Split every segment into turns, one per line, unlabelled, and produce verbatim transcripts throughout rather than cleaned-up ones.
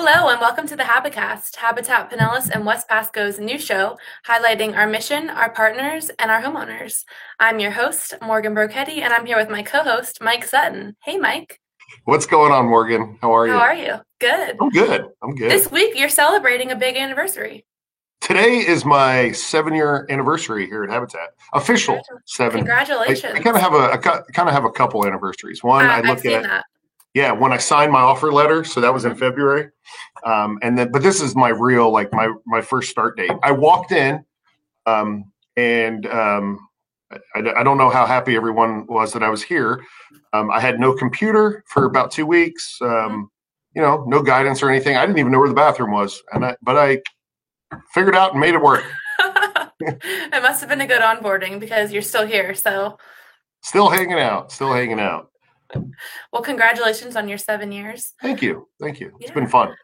Hello and welcome to the Habitcast, Habitat Pinellas and West Pasco's new show highlighting our mission, our partners, and our homeowners. I'm your host, Morgan Brochetti, and I'm here with my co-host, Mike Sutton. Hey, Mike.
What's going on, Morgan? How are you?
How are you? Good.
I'm good. I'm good.
This week, you're celebrating a big anniversary.
Today is my seven-year anniversary here at Habitat. Official seven.
Congratulations.
I, I kind of have a I kind of have a couple anniversaries. One,
uh,
I look
I've seen
at
that.
Yeah, when I signed my offer letter, so that was in February, um, and then but this is my real like my my first start date. I walked in, um, and um, I, I don't know how happy everyone was that I was here. Um, I had no computer for about two weeks. Um, you know, no guidance or anything. I didn't even know where the bathroom was, and I but I figured out and made it work.
It must have been a good onboarding because you're still here. So
still hanging out, still hanging out.
Well, congratulations on your seven years.
Thank you. Thank you. It's
yeah.
been fun.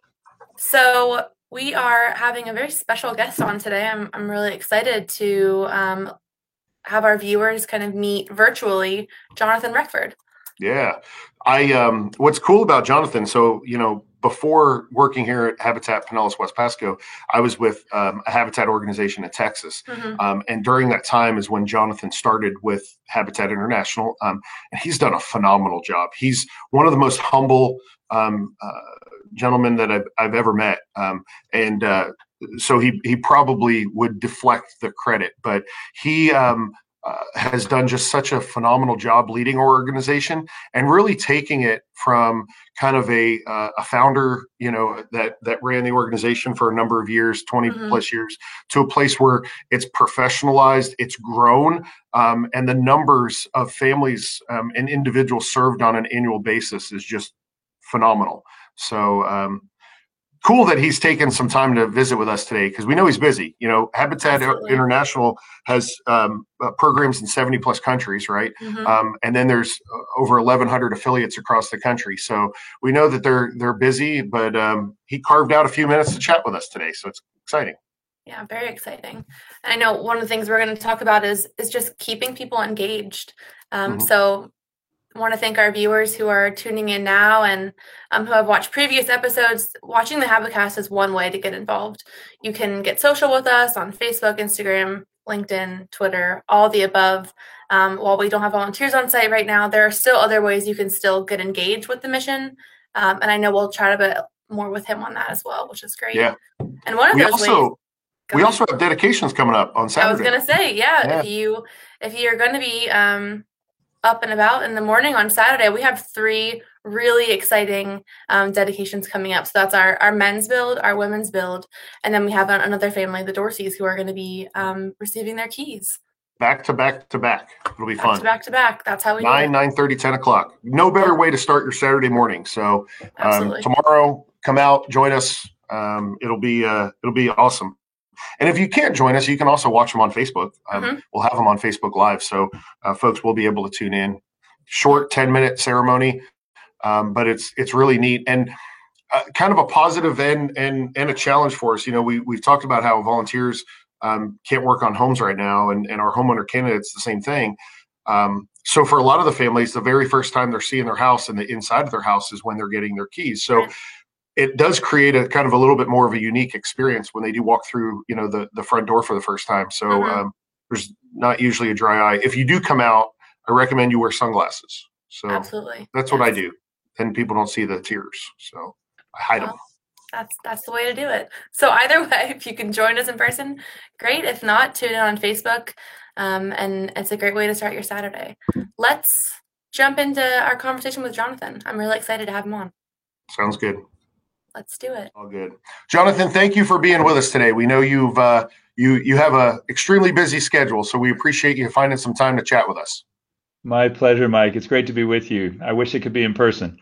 So we are having a very special guest on today. I'm I'm really excited to um, have our viewers kind of meet virtually Jonathan Reckford.
Yeah. I um, what's cool about Jonathan, so, you know, before working here at Habitat Pinellas West Pasco, I was with um, a Habitat organization in Texas. Mm-hmm. Um, and during that time is when Jonathan started with Habitat International. Um, and he's done a phenomenal job. He's one of the most humble um, uh, gentlemen that I've, I've ever met. Um, and uh, so he, he probably would deflect the credit, but he um, uh, has done just such a phenomenal job leading our organization and really taking it from kind of a uh, a founder, you know, that that ran the organization for a number of years, twenty mm-hmm. plus years, to a place where it's professionalized, it's grown, um, and the numbers of families um, and individuals served on an annual basis is just phenomenal. So um, cool that he's taken some time to visit with us today because we know he's busy. You know, Habitat Absolutely. International has um, uh, programs in seventy plus countries, right? Mm-hmm. Um, and then there's uh, over eleven hundred affiliates across the country. So we know that they're they're busy, but um, he carved out a few minutes to chat with us today. So it's exciting.
Yeah, very exciting. I know one of the things we're going to talk about is is just keeping people engaged. Um, mm-hmm. So I want to thank our viewers who are tuning in now and um, who have watched previous episodes. Watching the Habitcast is one way to get involved. You can get social with us on Facebook, Instagram, LinkedIn, Twitter, all the above. Um, while we don't have volunteers on site right now, there are still other ways you can still get engaged with the mission. Um, and I know we'll chat a bit more with him on that as well, which is great.
Yeah.
And one of
we
those
also,
ways.
We ahead. also have dedications coming up on Saturday.
I was going to say, yeah, yeah, if you if you're going to be um, up and about in the morning on Saturday, we have three really exciting um, dedications coming up. So that's our, our men's build, our women's build, and then we have another family, the Dorseys, who are going to be um, receiving their keys.
Back to back to back. It'll be
back
fun.
To back to back. That's how we
nine,
do it.
nine thirty, ten o'clock. No better way to start your Saturday morning. So um, tomorrow, come out, join us. Um, it'll be uh, it'll be awesome. And if you can't join us, you can also watch them on Facebook. Um, mm-hmm. We'll have them on Facebook Live, so uh, folks will be able to tune in. Short ten-minute ceremony, um, but it's it's really neat and uh, kind of a positive and and and a challenge for us. You know, we we've talked about how volunteers um, can't work on homes right now, and and our homeowner candidates the same thing. Um, so for a lot of the families, the very first time they're seeing their house and the inside of their house is when they're getting their keys. So it does create a kind of a little bit more of a unique experience when they do walk through, you know, the, the front door for the first time. So mm-hmm. um, there's not usually a dry eye. If you do come out, I recommend you wear sunglasses. So
Absolutely.
that's what yes. I do. Then people don't see the tears. So I hide well, them.
That's that's the way to do it. So either way, if you can join us in person, great. If not, tune in on Facebook. Um, and it's a great way to start your Saturday. Let's jump into our conversation with Jonathan. I'm really excited to have him on.
Sounds good.
Let's do it.
All good. Jonathan, thank you for being with us today. We know you've uh, you you have a extremely busy schedule, so we appreciate you finding some time to chat with us.
My pleasure, Mike. It's great to be with you. I wish it could be in person.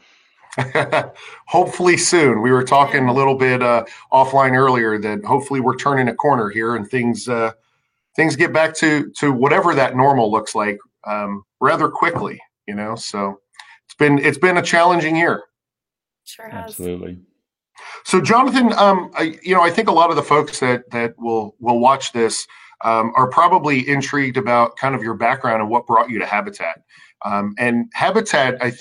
Hopefully soon. We were talking a little bit uh, offline earlier that hopefully we're turning a corner here and things uh, things get back to to whatever that normal looks like um, rather quickly. You know, so it's been it's been a challenging year.
Sure has.
Absolutely.
So, Jonathan, um, I, you know, I think a lot of the folks that that will will watch this um, are probably intrigued about kind of your background and what brought you to Habitat. Um, and Habitat, I think,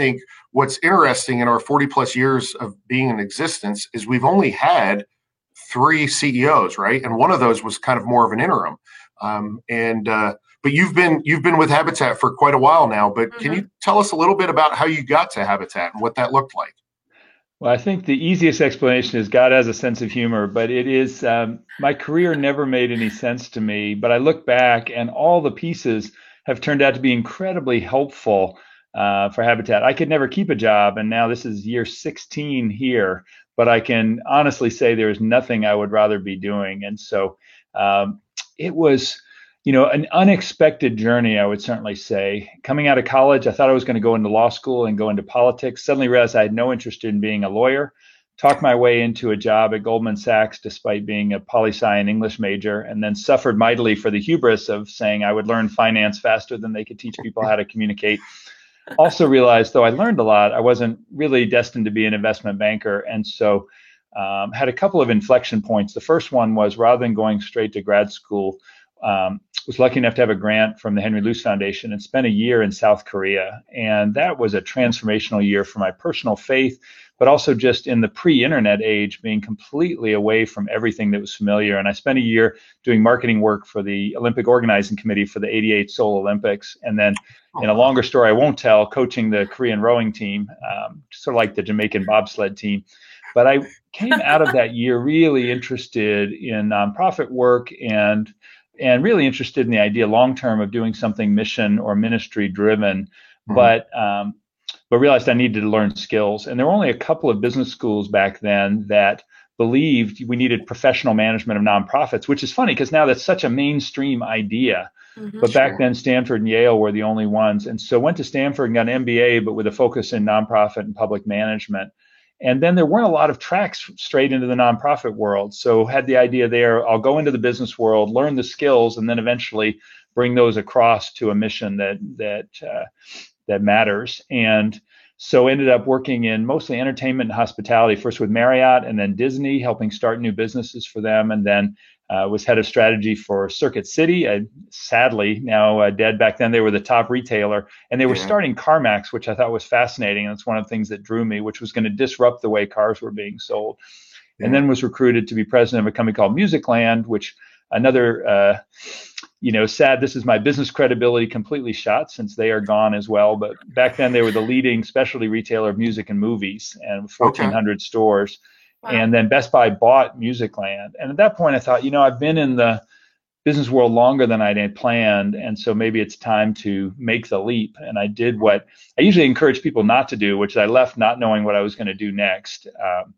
what's interesting in our forty plus years of being in existence is we've only had three C E Os, right? And one of those was kind of more of an interim. Um, and uh, but you've been you've been with Habitat for quite a while now. But mm-hmm. Can you tell us a little bit about how you got to Habitat and what that looked like?
Well, I think the easiest explanation is God has a sense of humor, but it is um, my career never made any sense to me. But I look back and all the pieces have turned out to be incredibly helpful uh, for Habitat. I could never keep a job, and now this is year sixteen here, but I can honestly say there's nothing I would rather be doing. And so um, it was, you know, an unexpected journey, I would certainly say. Coming out of college, I thought I was going to go into law school and go into politics. Suddenly realized I had no interest in being a lawyer. Talked my way into a job at Goldman Sachs, despite being a poli-sci and English major, and then suffered mightily for the hubris of saying I would learn finance faster than they could teach people how to communicate. Also realized, though I learned a lot, I wasn't really destined to be an investment banker. And so um, had a couple of inflection points. The first one was, rather than going straight to grad school, um, was lucky enough to have a grant from the Henry Luce Foundation and spent a year in South Korea. And that was a transformational year for my personal faith, but also just in the pre-internet age, being completely away from everything that was familiar. And I spent a year doing marketing work for the Olympic Organizing Committee for the eighty-eight Seoul Olympics. And then in a longer story I won't tell, coaching the Korean rowing team, um, sort of like the Jamaican bobsled team. But I came out of that year really interested in nonprofit work and and really interested in the idea long-term of doing something mission or ministry driven, mm-hmm. but um, but realized I needed to learn skills. And there were only a couple of business schools back then that believed we needed professional management of nonprofits, which is funny because now that's such a mainstream idea. Mm-hmm, but back sure. then, Stanford and Yale were the only ones. And so went to Stanford and got an M B A, but with a focus in nonprofit and public management. And then there weren't a lot of tracks straight into the nonprofit world. So had the idea there, I'll go into the business world, learn the skills, and then eventually bring those across to a mission that that uh, that matters. And so ended up working in mostly entertainment and hospitality, first with Marriott and then Disney, helping start new businesses for them. And then uh, was head of strategy for Circuit City. I, sadly, now uh, dead. Back then, they were the top retailer. And they were yeah. starting CarMax, which I thought was fascinating. And it's one of the things that drew me, which was going to disrupt the way cars were being sold. Yeah. And then was recruited to be president of a company called Musicland, which another, uh, you know, sad, this is my business credibility completely shot since they are gone as well. But back then, they were the leading specialty retailer of music and movies and fourteen hundred okay. stores. Wow. And then Best Buy bought Musicland. And at that point, I thought, you know, I've been in the business world longer than I had planned. And so maybe it's time to make the leap. And I did what I usually encourage people not to do, which I left not knowing what I was going to do next. Um,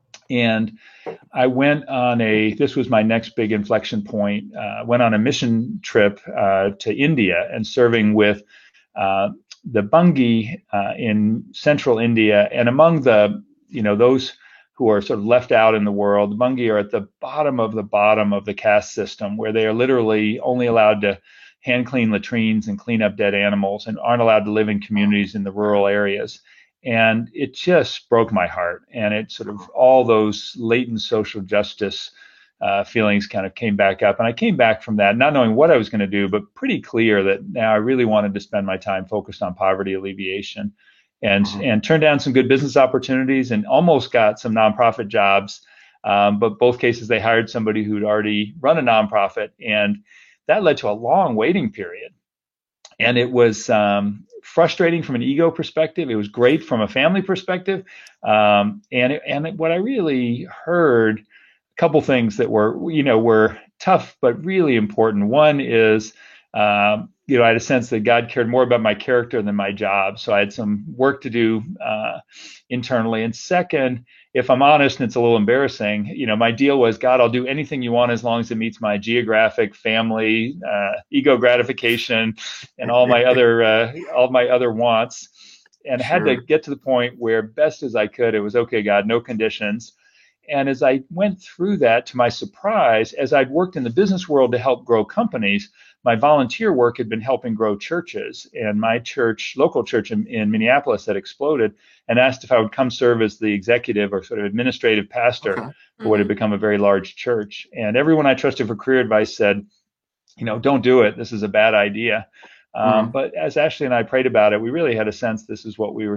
and I went on a, this was my next big inflection point, uh, went on a mission trip uh, to India and serving with uh, the Bungi uh, in central India. And among the, you know, those who are sort of left out in the world, the Bungi are at the bottom of the bottom of the caste system, where they are literally only allowed to hand clean latrines and clean up dead animals and aren't allowed to live in communities in the rural areas. And it just broke my heart. And it sort of, all those latent social justice uh, feelings kind of came back up. And I came back from that, not knowing what I was going to do, but pretty clear that now I really wanted to spend my time focused on poverty alleviation. And mm-hmm. and turned down some good business opportunities and almost got some nonprofit jobs. Um, but both cases, they hired somebody who'd already run a nonprofit. And that led to a long waiting period. And it was um, frustrating from an ego perspective. It was great from a family perspective. Um, and it, and it, what I really heard, a couple things that were, you know, were tough, but really important. One is, um, you know, I had a sense that God cared more about my character than my job. So I had some work to do uh, internally. And second, if I'm honest, and it's a little embarrassing, you know, my deal was, God, I'll do anything you want as long as it meets my geographic, family, uh, ego gratification, and all my other uh, all my other wants. And sure. I had to get to the point where, best as I could, it was, okay, God, no conditions. And as I went through that, to my surprise, as I'd worked in the business world to help grow companies, my volunteer work had been helping grow churches. And my church, local church in, in Minneapolis, had exploded and asked if I would come serve as the executive or sort of administrative pastor okay. for what had become a very large church. And everyone I trusted for career advice said, you know, don't do it. This is a bad idea. Um, mm. But as Ashley and I prayed about it, we really had a sense this is what we were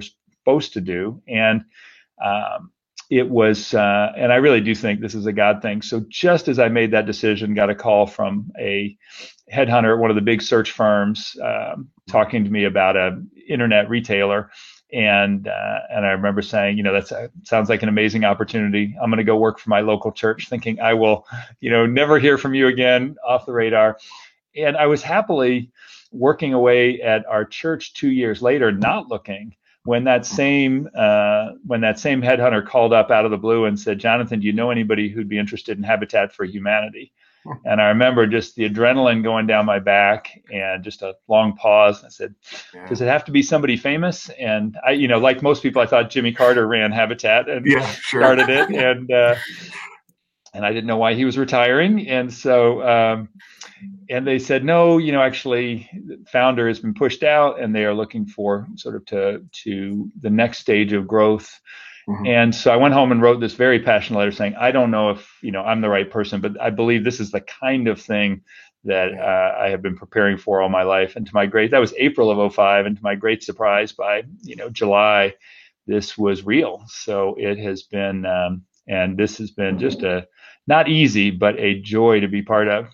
supposed to do. And um, it was, uh, and I really do think this is a God thing. So just as I made that decision, got a call from a headhunter at one of the big search firms um, talking to me about a internet retailer. And uh, and I remember saying, you know, that sounds like an amazing opportunity. I'm going to go work for my local church, thinking I will, you know, never hear from you again, off the radar. And I was happily working away at our church two years later, not looking, when that same uh, when that same headhunter called up out of the blue and said, Jonathan, do you know anybody who'd be interested in Habitat for Humanity? And I remember just the adrenaline going down my back and just a long pause. I said, yeah. Does it have to be somebody famous? And I, you know, like most people, I thought Jimmy Carter ran Habitat and
yeah, sure.
started it. And, uh, and I didn't know why he was retiring. And so, um, and they said, no, you know, actually the founder has been pushed out and they are looking for sort of to, to the next stage of growth. Mm-hmm. And so I went home and wrote this very passionate letter saying, I don't know if, you know, I'm the right person, but I believe this is the kind of thing that uh, I have been preparing for all my life. And to my great, that was April of oh five. And to my great surprise, by, you know, July, this was real. So it has been, um, and this has been just a, not easy, but a joy to be part of.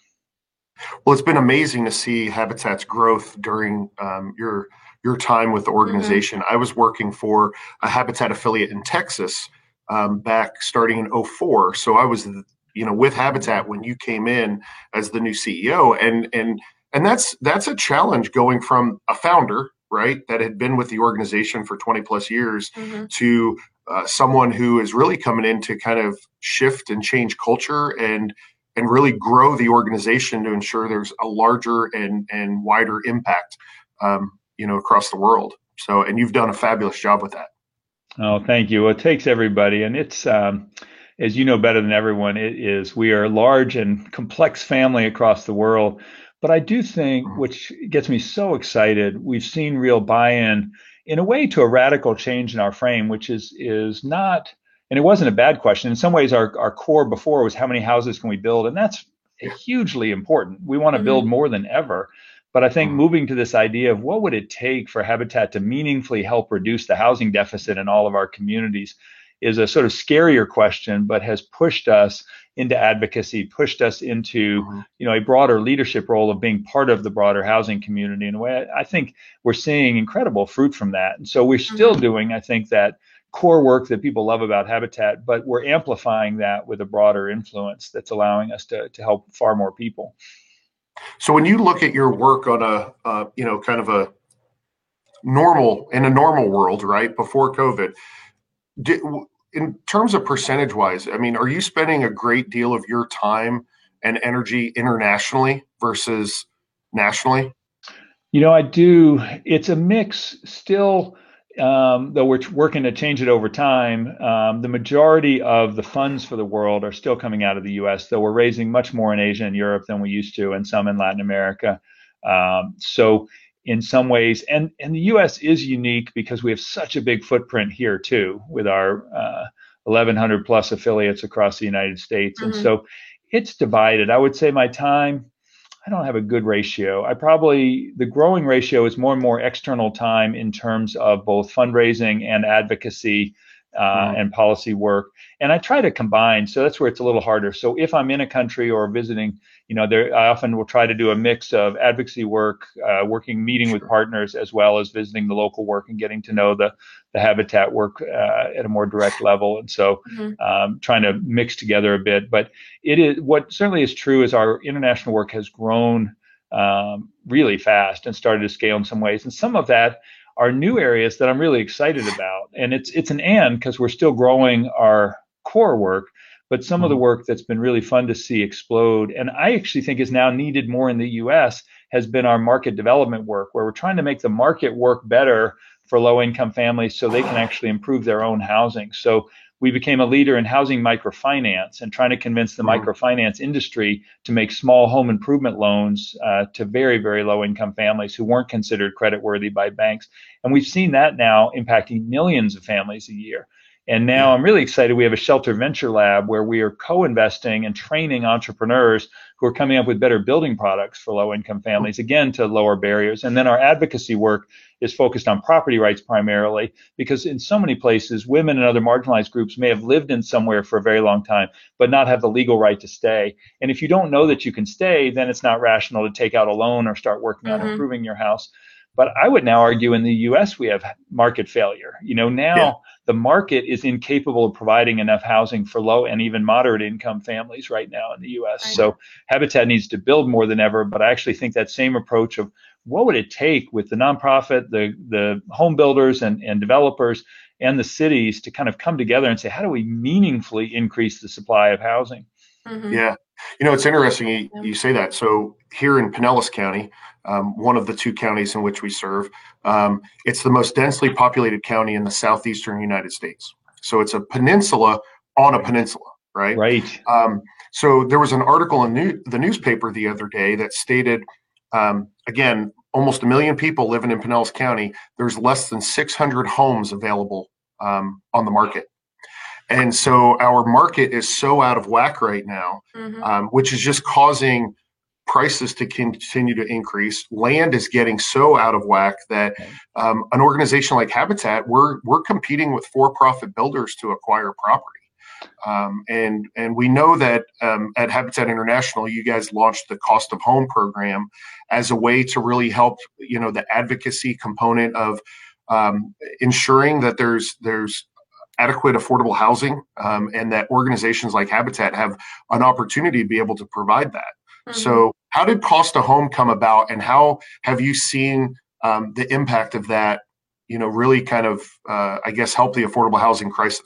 Well, it's been amazing to see Habitat's growth during um, your your time with the organization. Mm-hmm. I was working for a Habitat affiliate in Texas um, back starting in oh four. So I was, you know, with Habitat when you came in as the new C E O, and and and that's that's a challenge going from a founder, right, that had been with the organization for twenty plus years mm-hmm. to uh, someone who is really coming in to kind of shift and change culture and and really grow the organization to ensure there's a larger and and wider impact, um, you know, across the world. So, and you've done a fabulous job with that.
Oh, thank you. Well, it takes everybody, and it's, um, as you know better than everyone, it is, we are a large and complex family across the world. But I do think, which gets me so excited, we've seen real buy-in in a way to a radical change in our frame, which is is not, and it wasn't a bad question. In some ways, our, our core before was how many houses can we build? And that's hugely important. We want to mm-hmm. build more than ever. But I think mm-hmm. moving to this idea of what would it take for Habitat to meaningfully help reduce the housing deficit in all of our communities is a sort of scarier question, but has pushed us into advocacy, pushed us into mm-hmm. you know, a broader leadership role of being part of the broader housing community. In a way, I think we're seeing incredible fruit from that. And so we're still mm-hmm. doing, I think, that core work that people love about Habitat, but we're amplifying that with a broader influence that's allowing us to, to help far more people.
So when you look at your work on a, uh, you know, kind of a normal, in a normal world, right, before COVID, did, in terms of percentage wise, I mean, are you spending a great deal of your time and energy internationally versus nationally?
You know, I do. It's a mix still. Um, though we're working to change it over time, um, the majority of the funds for the world are still coming out of the U S, though we're raising much more in Asia and Europe than we used to, and some in Latin America. Um, so in some ways, and, and the U S is unique because we have such a big footprint here too, with our uh, eleven hundred plus affiliates across the United States. Mm-hmm. And so it's divided. I would say my time, I don't have a good ratio. I probably, the growing ratio is more and more external time in terms of both fundraising and advocacy uh, mm-hmm. and policy work. And I try to combine. So that's where it's a little harder. So if I'm in a country or visiting, you know, there, I often will try to do a mix of advocacy work, uh, working, meeting sure. with partners, as well as visiting the local work and getting to know the, the Habitat work uh, at a more direct level. And so mm-hmm. um, trying to mix together a bit. But it is, what certainly is true is our international work has grown um, really fast and started to scale in some ways. And some of that are new areas that I'm really excited about. And it's it's an and, because we're still growing our core work, but some mm-hmm. of the work that's been really fun to see explode, and I actually think is now needed more in the U S, has been our market development work, where we're trying to make the market work better for low-income families so they can actually improve their own housing. So we became a leader in housing microfinance and trying to convince the mm-hmm. microfinance industry to make small home improvement loans uh, to very, very low-income families who weren't considered creditworthy by banks. And we've seen that now impacting millions of families a year. And now I'm really excited. We have a shelter venture lab where we are co-investing and training entrepreneurs who are coming up with better building products for low-income families, again, to lower barriers. And then our advocacy work is focused on property rights primarily, because in so many places, women and other marginalized groups may have lived in somewhere for a very long time, but not have the legal right to stay. And if you don't know that you can stay, then it's not rational to take out a loan or start working on mm-hmm. improving your house. But I would now argue in the U S we have market failure. You know, now yeah. the market is incapable of providing enough housing for low and even moderate income families right now in the U S. Right. So Habitat needs to build more than ever. But I actually think that same approach of what would it take with the nonprofit, the the home builders and, and developers and the cities to kind of come together and say, how do we meaningfully increase the supply of housing?
Mm-hmm. Yeah. You know, it's interesting you, you say that. So here in Pinellas County, um, one of the two counties in which we serve, um, it's the most densely populated county in the southeastern United States. So it's a peninsula on a peninsula, right?
Right.
Um, so there was an article in new, the newspaper the other day that stated, um, again, almost a million people living in Pinellas County. There's less than six hundred homes available um, on the market. And so our market is so out of whack right now, mm-hmm. um, which is just causing prices to continue to increase. Land is getting so out of whack that um, an organization like Habitat, we're we're competing with for-profit builders to acquire property. Um, and and we know that um, at Habitat International, you guys launched the Cost of Home program as a way to really help, you know, the advocacy component of um, ensuring that there's there's adequate affordable housing, um, and that organizations like Habitat have an opportunity to be able to provide that. Mm-hmm. So how did Cost of Home come about, and how have you seen um, the impact of that, you know, really kind of, uh, I guess, help the affordable housing crisis?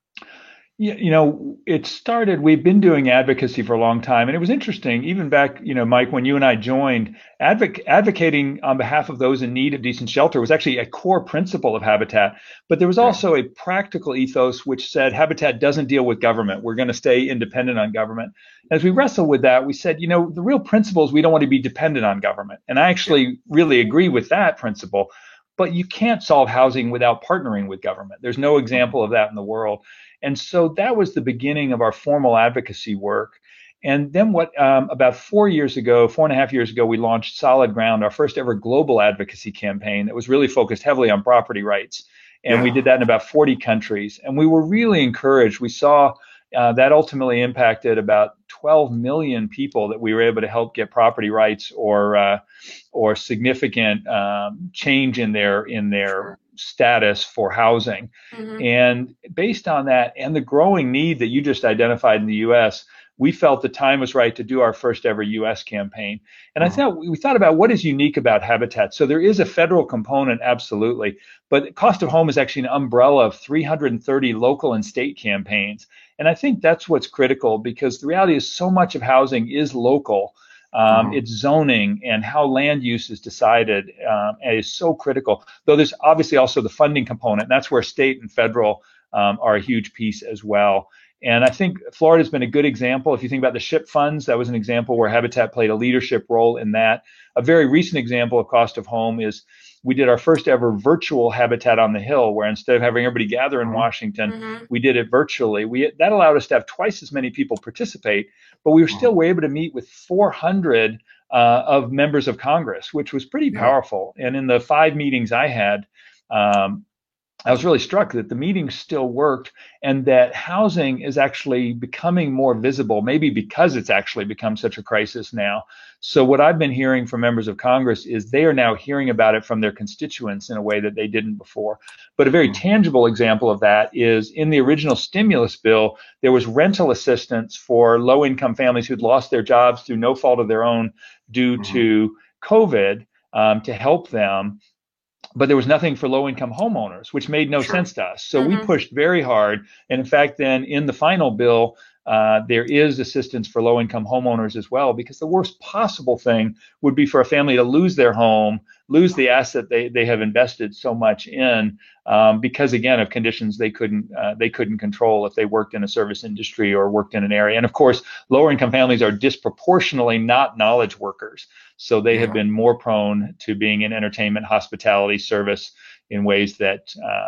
Yeah, you know, it started, we've been doing advocacy for a long time. And it was interesting, even back, you know, Mike, when you and I joined, advoc- advocating on behalf of those in need of decent shelter was actually a core principle of Habitat. But there was also a practical ethos which said Habitat doesn't deal with government. We're going to stay independent on government. As we wrestled with that, we said, you know, the real principle is we don't want to be dependent on government. And I actually really agree with that principle. But you can't solve housing without partnering with government. There's no example of that in the world. And so that was the beginning of our formal advocacy work. And then what, um, about four years ago, four and a half years ago, we launched Solid Ground, our first ever global advocacy campaign that was really focused heavily on property rights. And yeah. we did that in about forty countries. And we were really encouraged. We saw uh, that ultimately impacted about twelve million people that we were able to help get property rights or uh, or significant um, change in their in their status for housing. Mm-hmm. And based on that and the growing need that you just identified in the U S, we felt the time was right to do our first ever U S campaign. And mm-hmm. I thought we thought about what is unique about Habitat. So there is a federal component, absolutely, but Cost of Home is actually an umbrella of three hundred thirty local and state campaigns. And I think that's what's critical, because the reality is so much of housing is local. Um, mm-hmm. It's zoning and how land use is decided, um, and is so critical. Though there's obviously also the funding component, and that's where state and federal um, are a huge piece as well. And I think Florida's been a good example. If you think about the SHIP funds, that was an example where Habitat played a leadership role in that. A very recent example of Cost of Home is we did our first ever virtual Habitat on the Hill, where instead of having everybody gather in mm-hmm. Washington, mm-hmm. we did it virtually. We that allowed us to have twice as many people participate, but we were still were able to meet with four hundred uh, of members of Congress, which was pretty powerful. Yeah. And in the five meetings I had, um, I was really struck that the meetings still worked, and that housing is actually becoming more visible, maybe because it's actually become such a crisis now. So what I've been hearing from members of Congress is they are now hearing about it from their constituents in a way that they didn't before. But a very tangible example of that is in the original stimulus bill, there was rental assistance for low-income families who'd lost their jobs through no fault of their own due mm-hmm. to COVID um, to help them. But there was nothing for low-income homeowners, which made no sure. sense to us. So mm-hmm. we pushed very hard. And in fact, then in the final bill, uh, there is assistance for low-income homeowners as well, because the worst possible thing would be for a family to lose their home, lose the asset they, they have invested so much in, um, because again of conditions they couldn't uh, they couldn't control if they worked in a service industry or worked in an area. And of course, lower-income families are disproportionately not knowledge workers. So they yeah. have been more prone to being in entertainment, hospitality, service in ways that uh,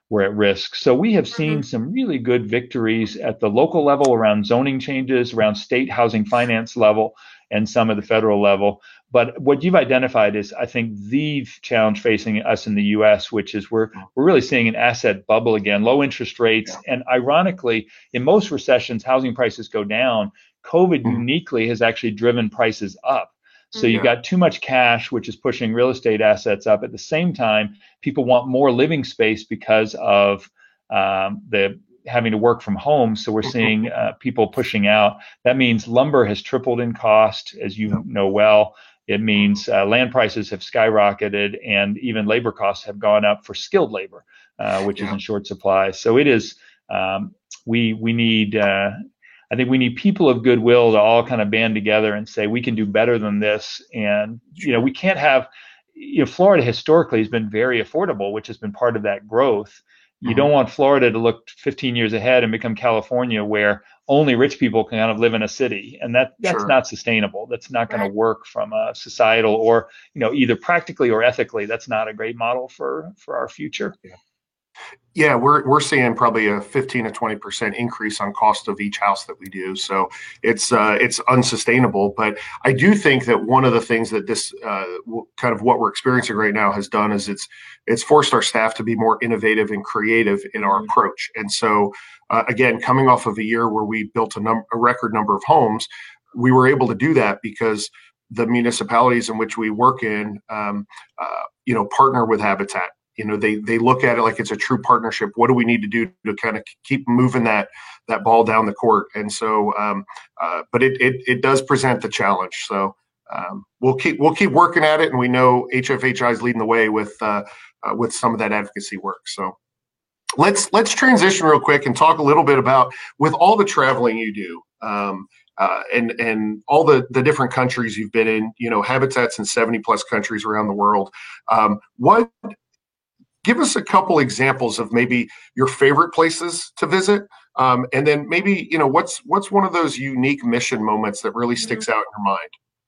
were at risk. So we have seen
Mhm.
some really good victories at the local level around zoning changes, around state housing finance level, and some at the federal level. But what you've identified is, I think, the challenge facing us in the U S, which is we're we're really seeing an asset bubble again, low interest rates,
Yeah.
and ironically, in most recessions, housing prices go down. COVID
Mhm.
uniquely has actually driven prices up. So you've
Yeah.
got too much cash, which is pushing real estate assets up. At the same time, people want more living space because of um, the having to work from home. So we're seeing uh, people pushing out. That means lumber has tripled in cost, as you
Yeah.
know well. It means uh, land prices have skyrocketed, and even labor costs have gone up for skilled labor, uh, which is
Yeah.
in short supply. So it is. Um, we we need. Uh, I think we need people of goodwill to all kind of band together and say we can do better than this. And you know, we can't have. You know, Florida historically has been very affordable, which has been part of that growth. You
Mhm.
don't want Florida to look fifteen years ahead and become California, where only rich people can kind of live in a city, and that that's
Sure.
not sustainable. That's not going to
Right.
work from a societal or, you know, either practically or ethically. That's not a great model for for our future.
Yeah. Yeah, we're we're seeing probably a fifteen to twenty percent increase on cost of each house that we do. So it's uh, it's unsustainable. But I do think that one of the things that this uh, kind of what we're experiencing right now has done is it's it's forced our staff to be more innovative and creative in our
Mhm.
approach. And so uh, again, coming off of a year where we built a, num- a record number of homes, we were able to do that because the municipalities in which we work in, um, uh, you know, partner with Habitat. You know, they they look at it like it's a true partnership. What do we need to do to kind of keep moving that that ball down the court? And so, um, uh, but it, it it does present the challenge. So um, we'll keep we'll keep working at it, and we know H F H I is leading the way with uh, uh, with some of that advocacy work. So let's let's transition real quick and talk a little bit about with all the traveling you do. Um, uh, and and all the, the different countries you've been in, you know, Habitats in seventy plus countries around the world. Um, what Give us a couple examples of maybe your favorite places to visit, um, and then maybe you know what's what's one of those unique mission moments that really
Mhm.
sticks out in your mind.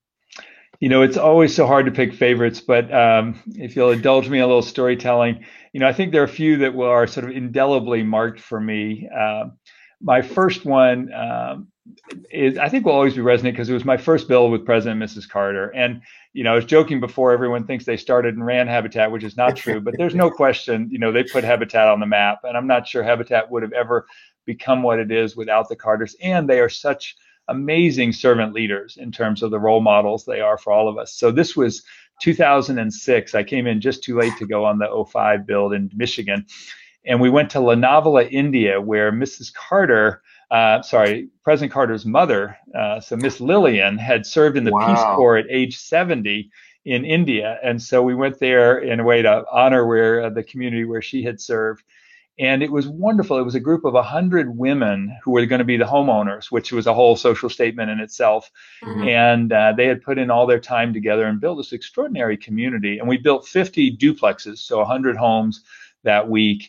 You know, it's always so hard to pick favorites, but um, if you'll indulge me a little storytelling, you know, I think there are a few that will, are sort of indelibly marked for me. Uh, my first one um, is, I think, will always be resonant because it was my first bill with President and Missus Carter. And, you know, I was joking before, everyone thinks they started and ran Habitat, which is not true, but there's no question, you know, they put Habitat on the map. And I'm not sure Habitat would have ever become what it is without the Carters. And they are such amazing servant leaders in terms of the role models they are for all of us. So this was two thousand six. I came in just too late to go on the oh five build in Michigan. And we went to Lonavala, India, where Missus Carter, uh, sorry, President Carter's mother, uh, so Miss Lillian, had served in the Peace
Wow.
Corps at age seventy in India. And so we went there in a way to honor where uh, the community where she had served. And it was wonderful. It was a group of one hundred women who were going to be the homeowners, which was a whole social statement in itself.
Mhm.
And uh, they had put in all their time together and built this extraordinary community. And we built fifty duplexes, so one hundred homes that week.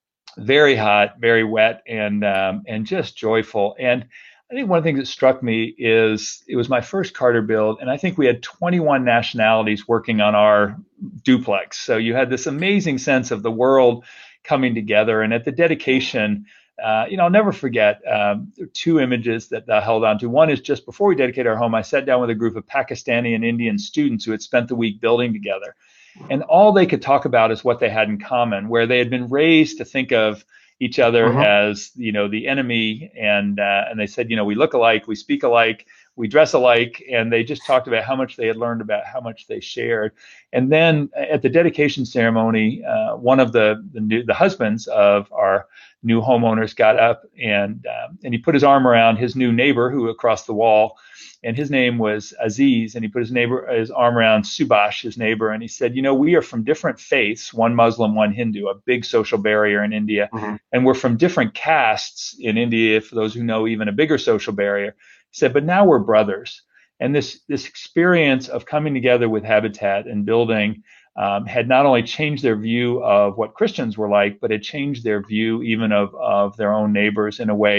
Very hot, very wet, and um, and just joyful. And I think one of the things that struck me is it was my first Carter build, and I think we had twenty-one nationalities working on our duplex. So you had this amazing sense of the world coming together. And at the dedication, uh, you know, I'll never forget um, two images that I held on to. One is just before we dedicated our home, I sat down with a group of Pakistani and Indian students who had spent the week building together. And all they could talk about is what they had in common, where they had been raised to think of each other
Mhm.
as, you know, the enemy. And uh, and they said, you know, we look alike, we speak alike, we dress alike. And they just talked about how much they had learned about how much they shared. And then at the dedication ceremony, uh, one of the the, new, the husbands of our new homeowners got up and um, and he put his arm around his new neighbor who across the wall. And his name was Aziz, and he put his neighbor, his arm around Subash, his neighbor, and he said, you know, we are from different faiths, one Muslim, one Hindu, a big social barrier in India.
Mhm.
And we're from different castes in India, for those who know, even a bigger social barrier. He said, but now we're brothers. And this, this experience of coming together with Habitat and building um, had not only changed their view of what Christians were like, but it changed their view even of, of their own neighbors in a way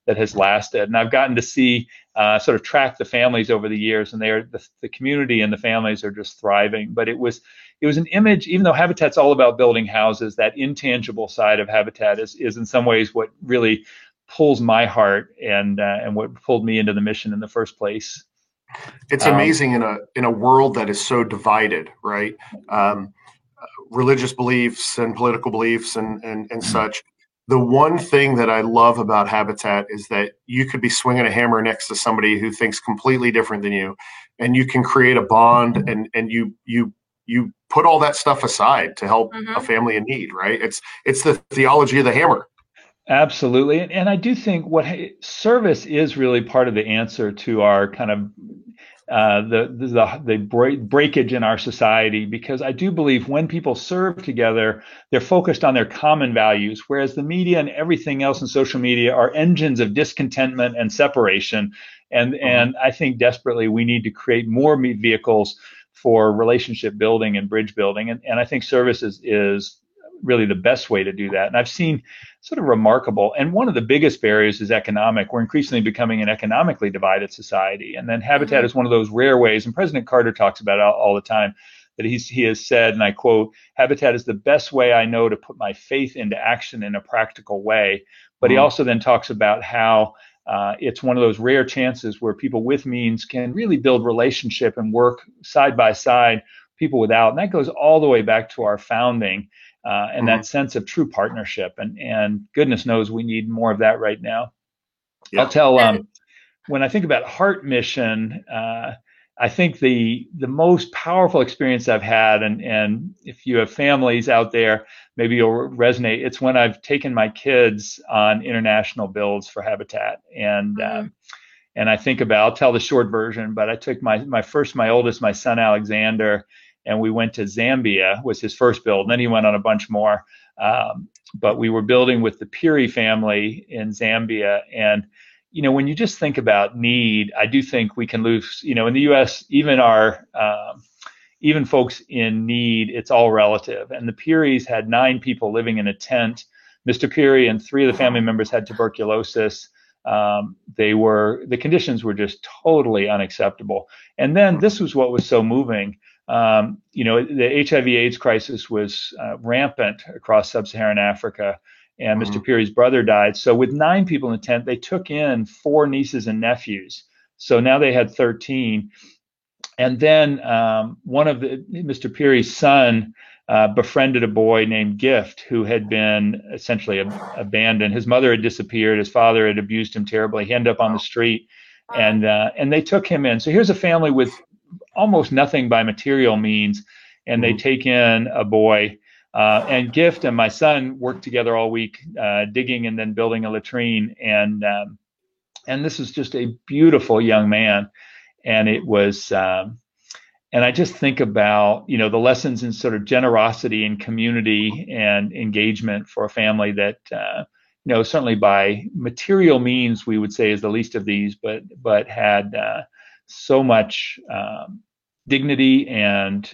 that has lasted. And I've gotten to see uh, sort of track the families over the years, and they are the, the community and the families are just thriving. But it was it was an image, even though Habitat's all about building houses, that intangible side of Habitat is is in some ways what really pulls my heart and uh, and what pulled me into the mission in the first place.
It's amazing um, in a in a world that is so divided, right? Um, religious beliefs and political beliefs and and and such. The one thing that I love about Habitat is that you could be swinging a hammer next to somebody who thinks completely different than you, and you can create a bond, and and you you you put all that stuff aside to help mm-hmm. a family in need, right? It's it's the theology of the hammer.
Absolutely. And, and I do think what service is really part of the answer to our kind of uh, the, the, the break, breakage in our society, because I do believe when people serve together, they're focused on their common values, whereas the media and everything else in social media are engines of discontentment and separation. And, mm-hmm. and I think desperately we need to create more vehicles for relationship building and bridge building. And, and I think service is, is really the best way to do that. And I've seen sort of remarkable, and one of the biggest barriers is economic. We're increasingly becoming an economically divided society. And then Habitat mm-hmm. is one of those rare ways, and President Carter talks about it all, all the time, that he's, he has said, and I quote, "Habitat is the best way I know to put my faith into action in a practical way." But mm-hmm. he also then talks about how uh, it's one of those rare chances where people with means can really build relationship and work side by side, people without. And that goes all the way back to our founding. Uh, and mm-hmm. that sense of true partnership, and and goodness knows we need more of that right now. Yeah. I'll tell um, when I think about Heart Mission, uh, I think the the most powerful experience I've had, and and if you have families out there, maybe you'll resonate. It's when I've taken my kids on international builds for Habitat, and mm-hmm. um, and I think about. I'll tell the short version, but I took my my first, my oldest, my son Alexander. And we went to Zambia, was his first build. And then he went on a bunch more. Um, but we were building with the Piri family in Zambia. And, you know, when you just think about need, I do think we can lose, you know, in the U S, even our, um, even folks in need, it's all relative. And the Piris had nine people living in a tent. Mister Piri and three of the family members had tuberculosis. Um, they were, the conditions were just totally unacceptable. And then this was what was so moving. Um, you know, the H I V AIDS crisis was uh, rampant across sub-Saharan Africa, and mm-hmm. Mister Piri's brother died. So with nine people in the tent, they took in four nieces and nephews. So now they had thirteen. And then um, one of the, Mister Piri's son uh, befriended a boy named Gift, who had been essentially ab- abandoned. His mother had disappeared. His father had abused him terribly. He ended up on the street, and uh, and they took him in. So here's a family with almost nothing by material means, and they take in a boy. Uh, and Gift and my son worked together all week, uh, digging and then building a latrine. And um, and this is just a beautiful young man. And it was, um, and I just think about, you know, the lessons in sort of generosity and community and engagement for a family that, uh, you know, certainly by material means, we would say is the least of these, but but had uh, so much um, dignity and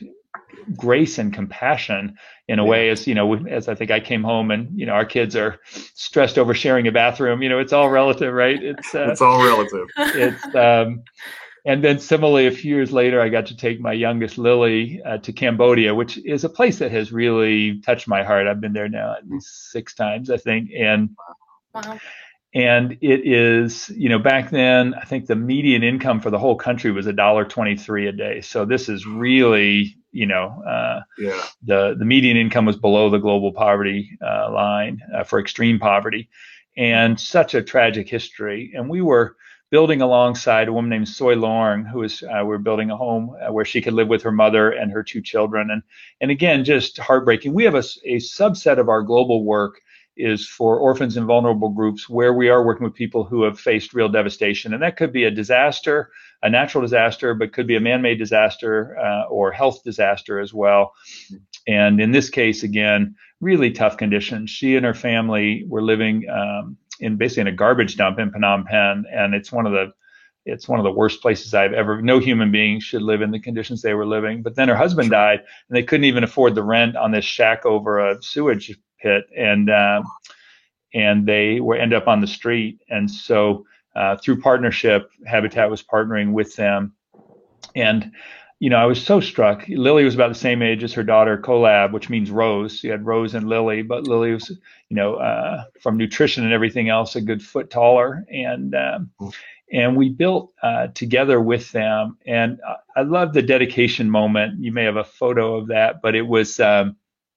grace and compassion in a yeah. way, as, you know, as I think I came home and, you know, our kids are stressed over sharing a bathroom, you know, it's all relative, right? It's, uh,
it's all relative.
It's, um, and then similarly, a few years later, I got to take my youngest Lily uh, to Cambodia, which is a place that has really touched my heart. I've been there now at least six times, I think. And, wow. And it is, you know, back then, I think the median income for the whole country was one dollar twenty-three a day. So this is really, you know, uh, yeah. the, the median income was below the global poverty uh, line uh, for extreme poverty, and such a tragic history. And we were building alongside a woman named Soy Lorng, who was, uh, we were building a home uh, where she could live with her mother and her two children. And, and again, just heartbreaking. We have a, a subset of our global work is for orphans and vulnerable groups, where we are working with people who have faced real devastation. And that could be a disaster, a natural disaster, but could be a man-made disaster uh, or health disaster as well. And in this case, again, really tough conditions. She and her family were living um, in basically in a garbage dump in Phnom Penh. And it's one of the It's one of the worst places I've ever, no human being should live in the conditions they were living. But then her husband died, and they couldn't even afford the rent on this shack over a sewage pit. And, uh, and they were end up on the street. And so uh, through partnership, Habitat was partnering with them. And you know, I was so struck. Lily was about the same age as her daughter, Collab, which means Rose. You had Rose and Lily, but Lily was, you know, uh, from nutrition and everything else, a good foot taller. And um, and we built uh, together with them. And I love the dedication moment. You may have a photo of that, but it was um,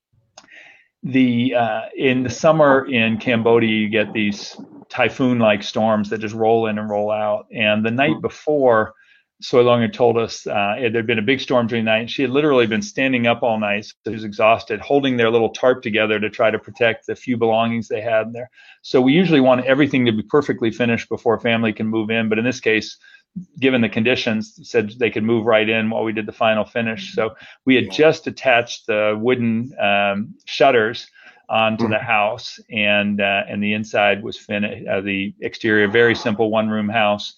the uh, in the summer in Cambodia, you get these typhoon-like storms that just roll in and roll out. And the night before, Soy Long had told us uh, there had been a big storm during the night. She had literally been standing up all night. So she was exhausted, holding their little tarp together to try to protect the few belongings they had in there. So we usually want everything to be perfectly finished before a family can move in. But in this case, given the conditions, said they could move right in while we did the final finish. So we had just attached the wooden um, shutters onto the house, and uh, and the inside was finished. Uh, the exterior, very simple one-room house,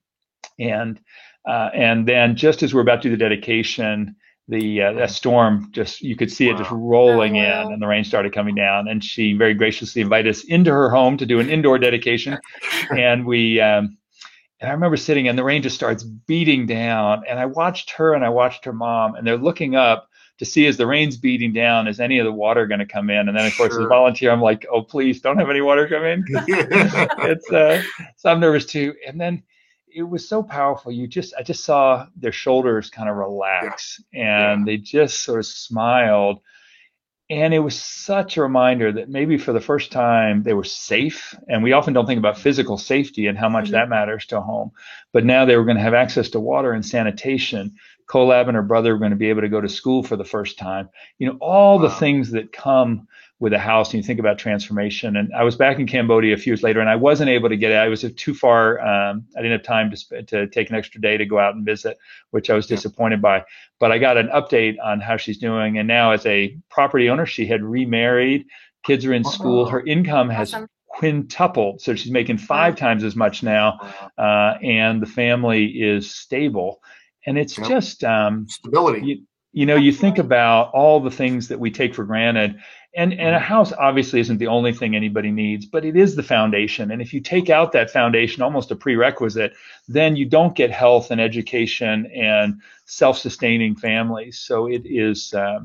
and Uh, and then just as we're about to do the dedication, the uh, that storm just, you could see it just rolling
Oh, wow.
in, and the rain started coming down. And she very graciously invited us into her home to do an indoor dedication. And we, um, and I remember sitting, and the rain just starts beating down. And I watched her and I watched her mom, and they're looking up to see, as the rain's beating down, is any of the water going to come in? And then, of course,
Sure.
as a volunteer, I'm like, oh, please don't have any water come in. It's uh, so I'm nervous too. And then it was so powerful. You just, I just saw their shoulders kind of relax, yeah. and yeah. they just sort of smiled. And it was such a reminder that maybe for the first time they were safe. And we often don't think about physical safety and how much mm-hmm. that matters to a home. But now they were going to have access to water and sanitation. Collab and her brother were going to be able to go to school for the first time. You know, all wow. the things that come with a house, and you think about transformation. And I was back in Cambodia a few years later, and I wasn't able to get it. I was too far. Um, I didn't have time to sp- to take an extra day to go out and visit, which I was yeah. disappointed by. But I got an update on how she's doing. And now, as a property owner, she had remarried. Kids are in uh-huh. school. Her income has awesome. quintupled. So she's making five wow. times as much now. Uh, and the family is stable. And it's yep. just um,
stability.
You, you know, you think about all the things that we take for granted. And and a house obviously isn't the only thing anybody needs, but it is the foundation. And if you take out that foundation, almost a prerequisite, then you don't get health and education and self-sustaining families. So it is, um,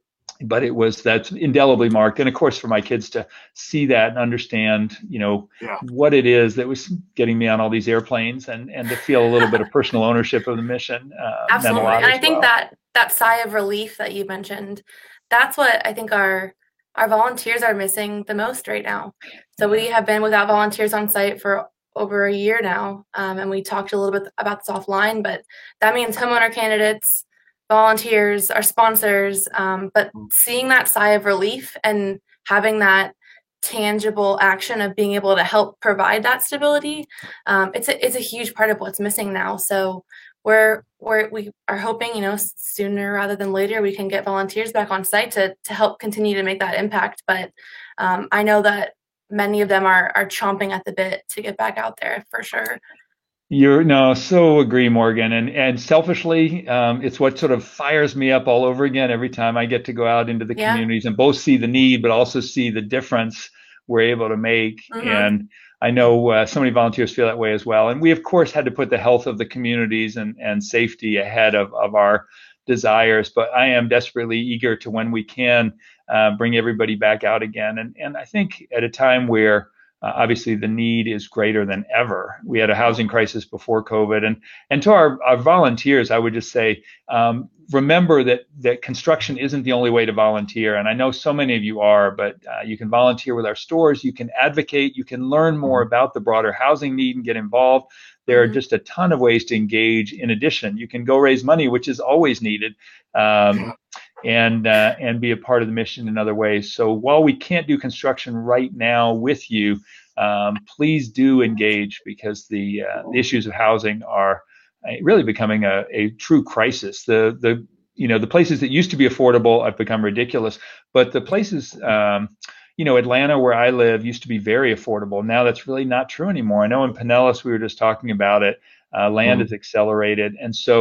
but it was, that's indelibly marked. And of course, for my kids to see that and understand, you know, yeah. what it is that was getting me on all these airplanes, and, and to feel a little bit of personal ownership of the mission. Uh,
Absolutely. And I think
well.
that that sigh of relief that you mentioned, that's what I think our Our volunteers are missing the most right now. So we have been without volunteers on site for over a year now. Um, and we talked a little bit about this offline, but that means homeowner candidates, volunteers, our sponsors. Um, but seeing that sigh of relief and having that tangible action of being able to help provide that stability, um, it's a, it's a huge part of what's missing now. So We're, we're, we are hoping, you know, sooner rather than later, we can get volunteers back on site to to help continue to make that impact. But um, I know that many of them are are chomping at the bit to get back out there for sure.
You're no, so agree, Morgan. And and selfishly, um, it's what sort of fires me up all over again every time I get to go out into the
yeah.
communities and both see the need, but also see the difference we're able to make. Mm-hmm. And I know uh, so many volunteers feel that way as well. And we, of course, had to put the health of the communities and, and safety ahead of, of our desires. But I am desperately eager to, when we can, uh, bring everybody back out again. And, and I think at a time where uh, obviously the need is greater than ever. We had a housing crisis before COVID. And, and to our, our volunteers, I would just say, um, remember that that construction isn't the only way to volunteer. And I know so many of you are, but uh, you can volunteer with our stores. You can advocate. You can learn more about the broader housing need and get involved. There are just a ton of ways to engage. In addition, you can go raise money, which is always needed, um, and uh, and be a part of the mission in other ways. So while we can't do construction right now with you, um, please do engage, because the, uh, the issues of housing are really becoming a, a true crisis. The the you know the places that used to be affordable have become ridiculous, but the places um, you know Atlanta, where I live, used to be very affordable. Now that's really not true anymore. I know in Pinellas, we were just talking about it. Uh, land mm-hmm. is accelerated, and so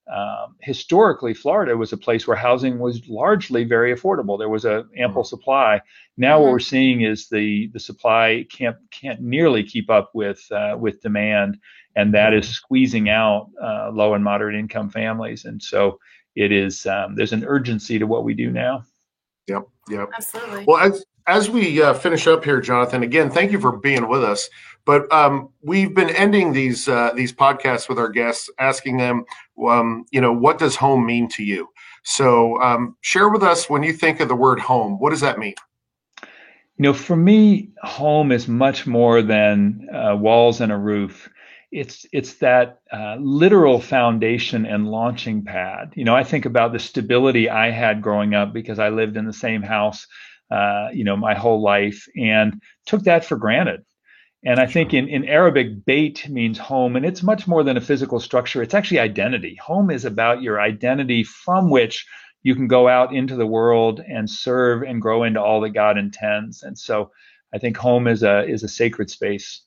um, historically, Florida was a place where housing was largely very affordable. There was a ample mm-hmm. supply. Now mm-hmm. what we're seeing is the the supply can't can't nearly keep up with uh, with demand, and that is squeezing out uh, low and moderate income families. And so it is um, there's an urgency to what we do now.
Yep, yep.
Absolutely.
Well, as as we uh, finish up here, Jonathan, again, thank you for being with us. But um, we've been ending these uh, these podcasts with our guests, asking them, um, you know, what does home mean to you? So um, share with us, when you think of the word home, what does that mean?
You know, for me, home is much more than uh, walls and a roof. It's it's that uh, literal foundation and launching pad. You know, I think about the stability I had growing up because I lived in the same house, uh, you know, my whole life, and took that for granted. And I think in, in Arabic, Beit means home, and it's much more than a physical structure. It's actually identity. Home is about your identity from which you can go out into the world and serve and grow into all that God intends. And so I think home is a is a sacred space.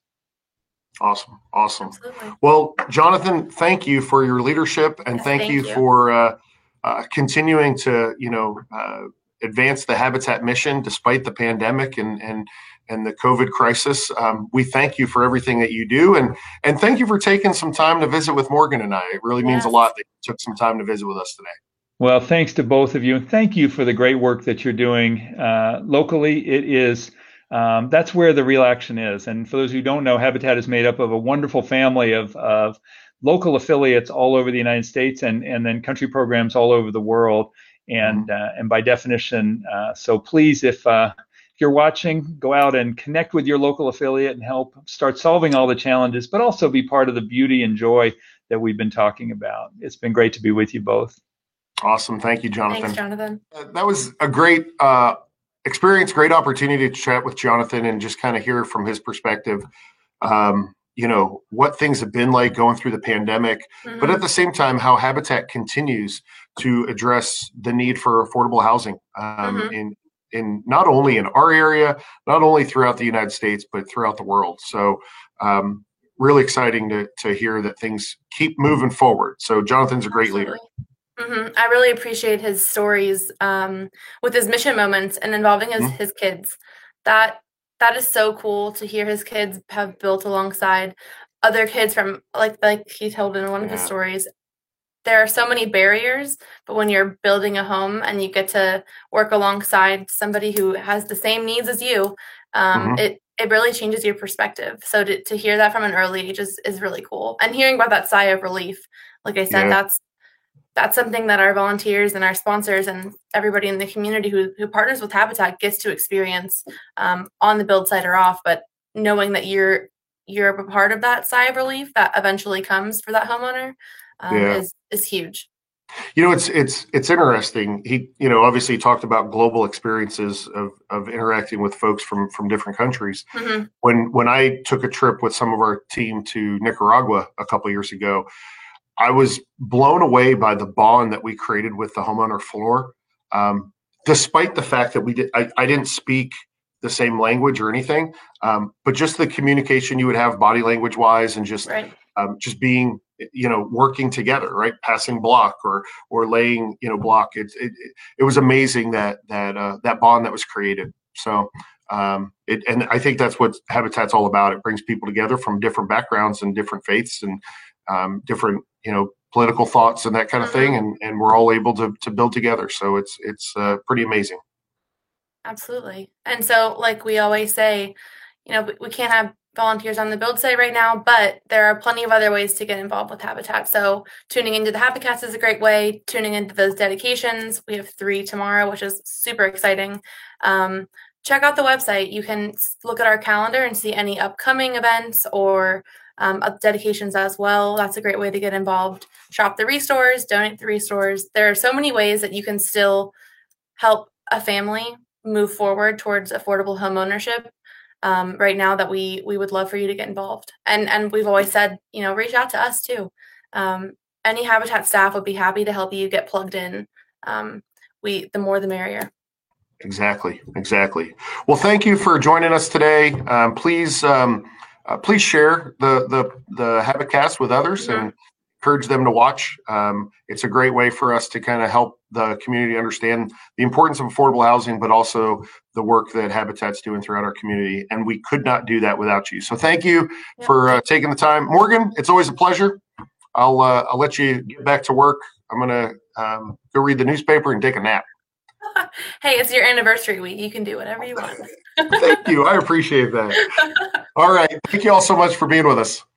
Awesome. Awesome.
Absolutely.
Well, Jonathan, thank you for your leadership, and
yes,
thank,
thank
you,
you
for uh, uh, continuing to, you know, uh, advance the Habitat mission despite the pandemic and and and the COVID crisis. Um, we thank you for everything that you do, and and thank you for taking some time to visit with Morgan and I. It really means
yes.
a lot that you took some time to visit with us today.
Well, thanks to both of you, and thank you for the great work that you're doing uh, locally. It is. Um, that's where the real action is. And for those who don't know, Habitat is made up of a wonderful family of, of local affiliates all over the United States and, and then country programs all over the world. And mm-hmm. uh, and by definition, uh, so please, if, uh, if you're watching, go out and connect with your local affiliate and help start solving all the challenges, but also be part of the beauty and joy that we've been talking about. It's been great to be with you both.
Awesome. Thank you, Jonathan.
Thanks, Jonathan.
Uh, that was a great uh, experience, great opportunity to chat with Jonathan and just kind of hear from his perspective, um, you know, what things have been like going through the pandemic, mm-hmm. but at the same time, how Habitat continues to address the need for affordable housing um, mm-hmm. in, in not only in our area, not only throughout the United States, but throughout the world. So um, really exciting to, to hear that things keep moving forward. So Jonathan's a great
Absolutely.
leader.
Mm-hmm. I really appreciate his stories um, with his mission moments and involving his,
mm-hmm.
his kids. That that is so cool to hear his kids have built alongside other kids from, like like he told in one yeah. of his stories. There are so many barriers, but when you're building a home and you get to work alongside somebody who has the same needs as you, um, mm-hmm. it it really changes your perspective. So to, to hear that from an early age is, is really cool. And hearing about that sigh of relief, like I said, yeah. that's That's something that our volunteers and our sponsors and everybody in the community who who partners with Habitat gets to experience um, on the build site or off. But knowing that you're you're a part of that sigh of relief that eventually comes for that homeowner um, yeah. is is huge.
You know, it's it's it's interesting. He, you know, obviously talked about global experiences of of interacting with folks from from different countries.
Mm-hmm.
When when I took a trip with some of our team to Nicaragua a couple of years ago, I was blown away by the bond that we created with the homeowner floor, um, despite the fact that we did. I, I didn't speak the same language or anything, um, but just the communication you would have body language wise, and just
right.
um, just being, you know, working together, right, passing block or or laying, you know, block. It it, it was amazing that that uh, that bond that was created. So. Um, it, and I think that's what Habitat's all about. It brings people together from different backgrounds and different faiths and um, different, you know, political thoughts and that kind of thing. And, and we're all able to, to build together. So it's, it's uh, pretty amazing.
Absolutely. And so, like we always say, you know, we can't have volunteers on the build site right now, but there are plenty of other ways to get involved with Habitat. So tuning into the Habitcast is a great way. Tuning into those dedications. We have three tomorrow, which is super exciting. Um, check out the website. You can look at our calendar and see any upcoming events or um, dedications as well. That's a great way to get involved. Shop the restores, donate the restores. There are so many ways that you can still help a family move forward towards affordable home ownership um, right now that we we would love for you to get involved. And and we've always said, you know, reach out to us too. Um, any Habitat staff would be happy to help you get plugged in. Um, we the more the merrier.
Exactly. Exactly. Well, thank you for joining us today. Um, please, um, uh, please share the, the, the Habitcast with others. Mm-hmm. And, encourage them to watch. Um, it's a great way for us to kind of help the community understand the importance of affordable housing, but also the work that Habitat's doing throughout our community. And we could not do that without you. So thank you yep. for uh, taking the time. Morgan, it's always a pleasure. I'll uh, I'll let you get back to work. I'm going to um, go read the newspaper and take a nap.
Hey, it's your anniversary week. You can do whatever you want.
Thank you. I appreciate that. All right. Thank you all so much for being with us.